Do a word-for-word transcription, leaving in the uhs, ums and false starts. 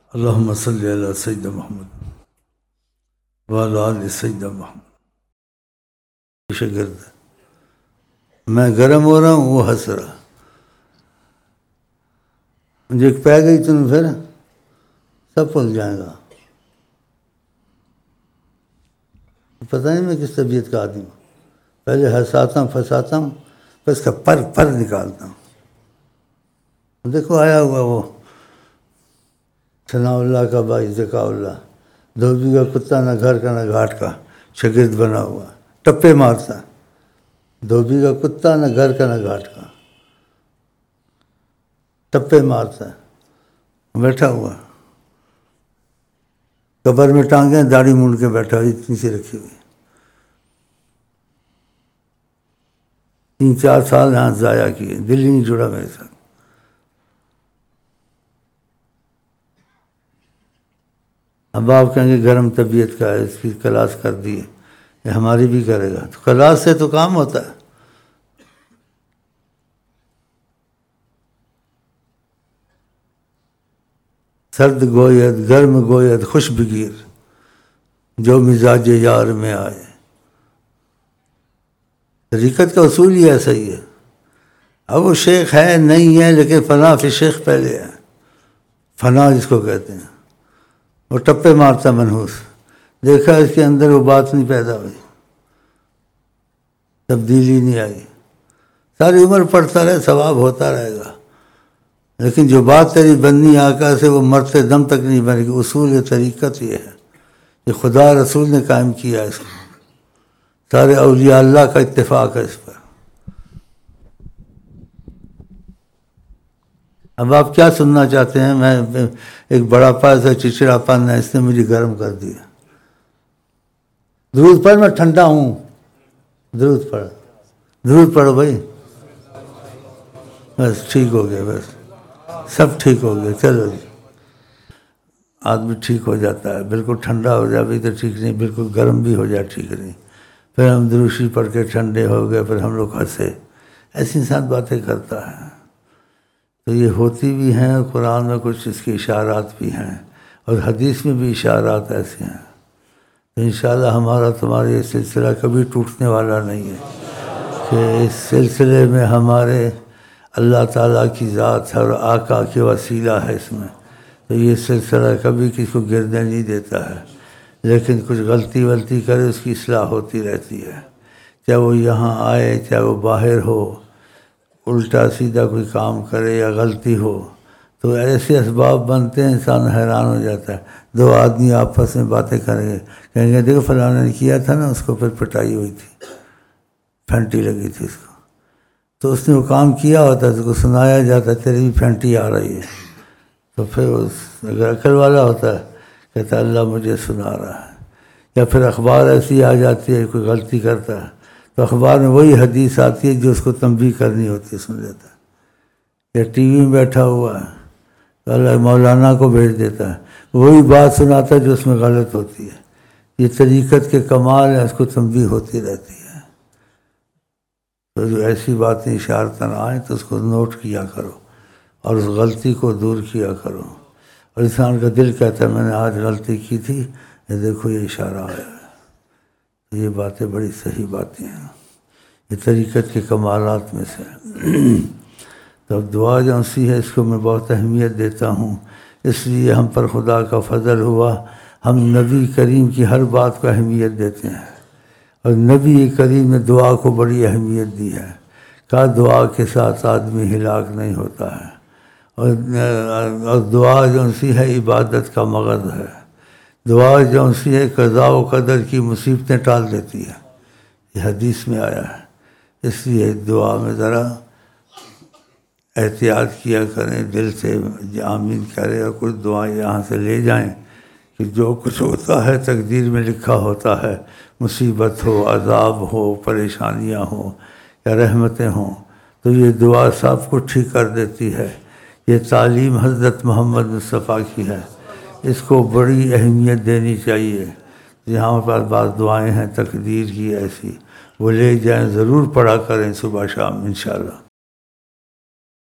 اللہم صلی علی سیدنا محمد وعلی آل سیدنا محمد۔ شاگرد میں گرم ہو رہا ہوں، وہ ہنس رہا، مجھے پہ گئی تو پھر سب بھول جائے گا۔ پتہ نہیں میں کس طبیعت کا آدمی ہوں، پہلے ہنساتا ہوں پھنساتا ہوں، پھر اس کا پر پر نکالتا ہوں۔ دیکھو آیا ہوا وہ ثناء اللہ کا بھائی ذکاء اللہ، دھوبی کا کتا نہ گھر کا نہ گھاٹ کا، شاگرد بنا ہوا، ٹپے مارتا ہے۔ دھوبی کا کتا نہ گھر کا نہ گھاٹ کا، ٹپے مارتا ہے، بیٹھا ہوا قبر میں ٹانگیں داڑھی مونڈ کے بیٹھا ہوئی، اتنی سی رکھی ہوئی۔ تین چار سال یہاں ضائع کیے، دل ہی نہیں جڑا میرے ساتھ۔ اب آپ کہیں گے گرم طبیعت کا ہے، اس کی کلاس کر دی ہے، یہ ہماری بھی کرے گا، تو کلاس سے تو کام ہوتا ہے۔ سرد گوید گرم گوید خوش بگیر، جو مزاج یار میں آئے۔ طریقت کا اصول ہی ایسا ہی ہے۔ اب وہ شیخ ہے نہیں ہے، لیکن فنا فی شیخ پہلے ہے، فنا جس کو کہتے ہیں۔ وہ ٹپے مارتا منحوس، دیکھا اس کے اندر وہ بات نہیں پیدا ہوئی، تبدیلی نہیں آئی، ساری عمر پڑھتا رہے ثواب ہوتا رہے گا، لیکن جو بات تیری بننی آقا سے وہ مرتے دم تک نہیں بنے گی۔ اصول یہ طریقت یہ ہے، یہ خدا رسول نے قائم کیا ہے اس کو، سارے اولیاء اللہ کا اتفاق ہے اس پر۔ اب آپ کیا سننا چاہتے ہیں؟ میں ایک بڑا پاس ہے، چچڑا پن ہے، اس نے مجھے گرم کر دیا۔ درود پڑھ، میں ٹھنڈا ہوں، درود پڑھ، درود پڑھو بھائی، بس ٹھیک ہو گیا، بس سب ٹھیک ہو گیا، چلو جی۔ آدمی ٹھیک ہو جاتا ہے، بالکل ٹھنڈا ہو جائے بھی تو ٹھیک نہیں، بالکل گرم بھی ہو جائے ٹھیک نہیں۔ پھر ہم دروشی پڑھ کے ٹھنڈے ہو گئے، پھر ہم لوگ ہنسے، ایسی انسان باتیں کرتا ہے۔ تو یہ ہوتی بھی ہیں، قرآن میں کچھ اس کے اشارات بھی ہیں، اور حدیث میں بھی اشارات ایسے ہیں۔ تو انشاءاللہ ہمارا تمہارا یہ سلسلہ کبھی ٹوٹنے والا نہیں ہے، کہ اس سلسلے میں ہمارے اللہ تعالیٰ کی ذات ہے اور آقا کے وسیلہ ہے اس میں، تو یہ سلسلہ کبھی کسی کو گرنے نہیں دیتا ہے۔ لیکن کچھ غلطی ولطی کرے اس کی اصلاح ہوتی رہتی ہے، چاہے وہ یہاں آئے چاہے وہ باہر ہو، الٹا سیدھا کوئی کام کرے یا غلطی ہو، تو ایسے اسباب بنتے ہیں انسان حیران ہو جاتا ہے۔ دو آدمی آپس میں باتیں کریں گے، کہیں گے دیکھو فلاں نے کیا تھا نا، اس کو پھر پٹائی ہوئی تھی، پھینٹی لگی تھی اس کو، تو اس نے وہ کام کیا ہوتا ہے، اس کو سنایا جاتا ہے تیری بھی پھینٹی آ رہی ہے، تو پھر اگر عقل والا ہوتا ہے کہتا ہے اللہ مجھے سنا رہا ہے۔ یا پھر اخبار ایسی آ جاتی ہے، کوئی غلطی کرتا ہے تو اخبار میں وہی حدیث آتی ہے جو اس کو تنبیہ کرنی ہوتی ہے، سن لیتا ہے۔ یا ٹی وی میں بیٹھا ہوا ہے تو اللہ مولانا کو بھیج دیتا ہے، وہی بات سناتا ہے جو اس میں غلط ہوتی ہے۔ یہ طریقت کے کمال ہے، اس کو تنبیہ ہوتی رہتی ہے۔ تو جو ایسی باتیں اشارتاً آئیں تو اس کو نوٹ کیا کرو اور اس غلطی کو دور کیا کرو، اور انسان کا دل کہتا ہے میں نے آج غلطی کی تھی، یہ دیکھو یہ اشارہ آیا ہے۔ تو یہ باتیں بڑی صحیح باتیں ہیں، یہ طریقت کے کمالات میں سے۔ تو اب دعا جو سی ہے اس کو میں بہت اہمیت دیتا ہوں، اس لیے ہم پر خدا کا فضل ہوا، ہم نبی کریم کی ہر بات کو اہمیت دیتے ہیں، اور نبی کریم نے دعا کو بڑی اہمیت دی ہے، کہا دعا کے ساتھ آدمی ہلاک نہیں ہوتا ہے، اور دعا جو سی ہے عبادت کا مغز ہے، دعا جو سی ہے قضاء و قدر کی مصیبتیں ٹال دیتی ہے، یہ حدیث میں آیا ہے۔ اس لیے دعا میں ذرا احتیاط کیا کریں، دل سے آمین کریں، اور کچھ دعائیں یہاں سے لے جائیں کہ جو کچھ ہوتا ہے تقدیر میں لکھا ہوتا ہے، مصیبت ہو، عذاب ہو، پریشانیاں ہوں یا رحمتیں ہوں، تو یہ دعا سب کو ٹھیک کر دیتی ہے۔ یہ تعلیم حضرت محمد مصطفیٰ کی ہے، اس کو بڑی اہمیت دینی چاہیے۔ یہاں پر بعض دعائیں ہیں تقدیر کی ایسی، وہ لے جائیں، ضرور پڑھا کریں صبح شام انشاءاللہ۔